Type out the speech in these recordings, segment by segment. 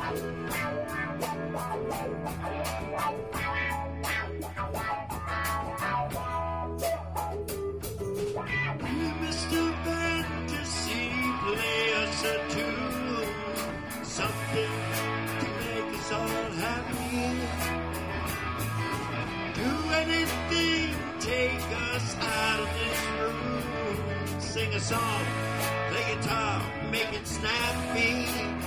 Mr. Fantasy, play us a tune, something to make us all happy. Do anything, take us out of this room. Sing a song, play guitar, make it snappy.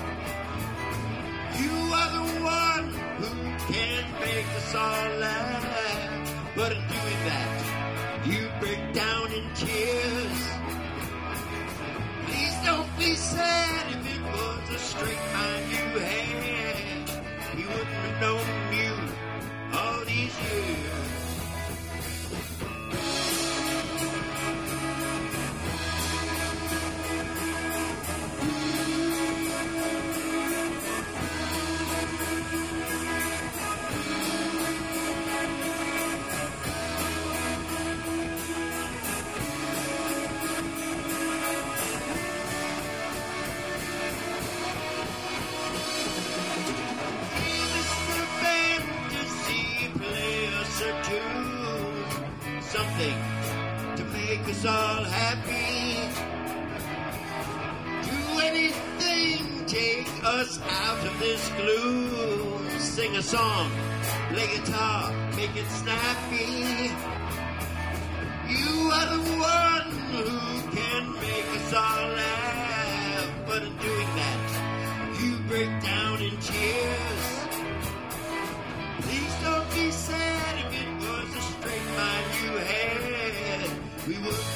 You are the one who can make us all laugh, but in doing that, you break down in tears. Please don't be sad. If it was a straight mind you had, we wouldn't have known you all these years. Something to make us all happy. Do anything, take us out of this gloom. Sing a song, play guitar, make it snappy. You are the one who can make us all laugh, but in doing that, you break down in tears. Please don't be sad. If it was a straight mind you had, we would